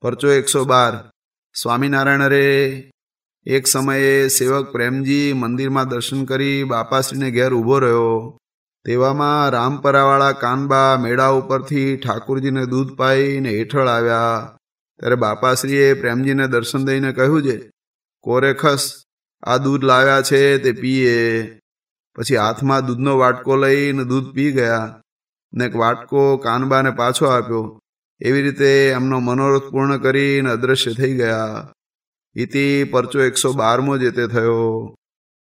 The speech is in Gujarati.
પરચો 112 સ્વામિનારાયણ રે। એક સમયે સેવક પ્રેમજી મંદિરમાં દર્શન કરી બાપાશ્રીને ઘેર ઊભો રહ્યો। તેવામાં રામપરાવાળા કાનબા મેળા ઉપરથી ઠાકુરજીને દૂધ પાઈને હેઠળ આવ્યા। ત્યારે બાપાશ્રીએ પ્રેમજીને દર્શન દઈને કહ્યું છે, કોરે ખસ, આ દૂધ લાવ્યા છે તે પીએ। પછી હાથમાં દૂધનો વાટકો લઈને દૂધ પી ગયા ને એક વાટકો કાનબાને પાછો આપ્યો। એવી રીતે એમનો મનોરથ પૂર્ણ કરીને અદૃશ્ય થઈ ગયા। ઇતિ પરચો 112 જે તે થયો।